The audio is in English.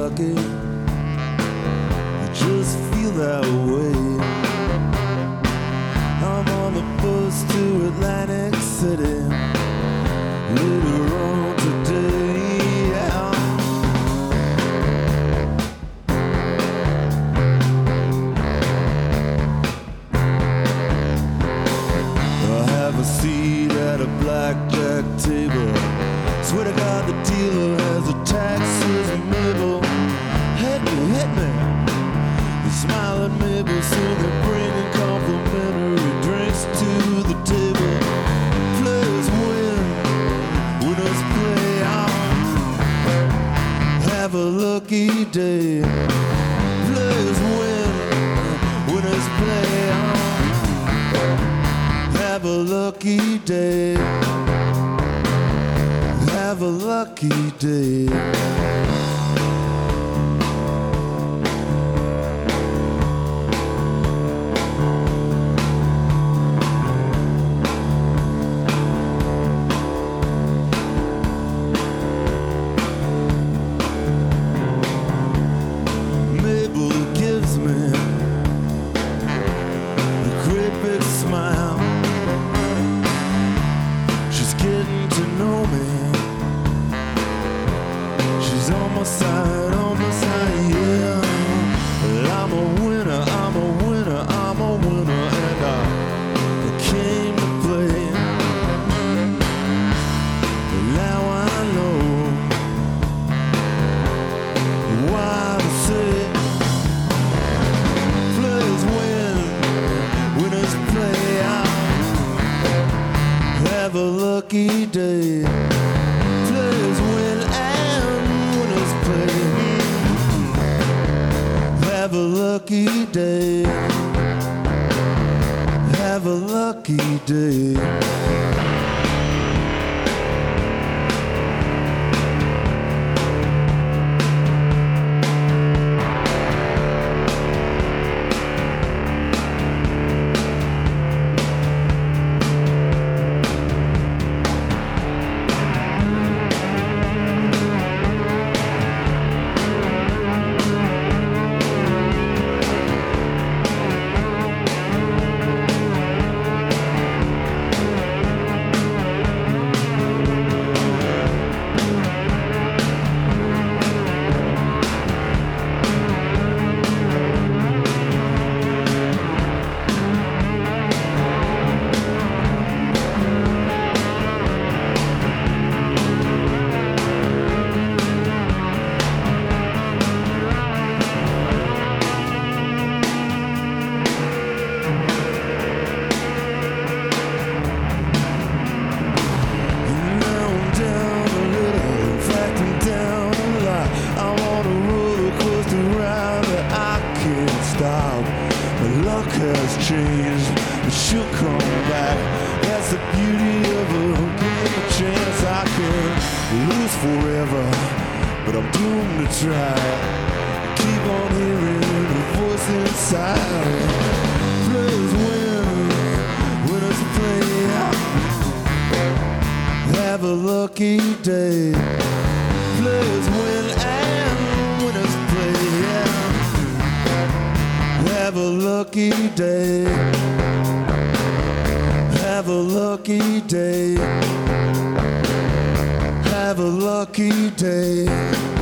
lucky. I just feel that way. I'm on the bus to Atlantic City later on today. Yeah. I have a seat at a blackjack table. Swear to God the dealer has a taxes and Mabel. Hit me. They smile at Mabel, so they're bringing complimentary drinks to the table. Players win, winners play on. Have a lucky day. Players win, winners play on. Have a lucky day. Have a lucky day. Mabel gives me a great big smile. She's getting to know me. She's on my side, yeah. I'm a winner, and I came to play. But now I know why to say players win, winners play out. Have a lucky day. Players win and winners play. Have a lucky day. Have a lucky day. Luck has changed, but she'll come back. That's the beauty of a game, a chance I can lose forever, but I'm doomed to try. Keep on hearing the voice inside. Players win, winners play out. Have a lucky day. Players win and winners play out. Have a lucky day. Have a lucky day. Have a lucky day.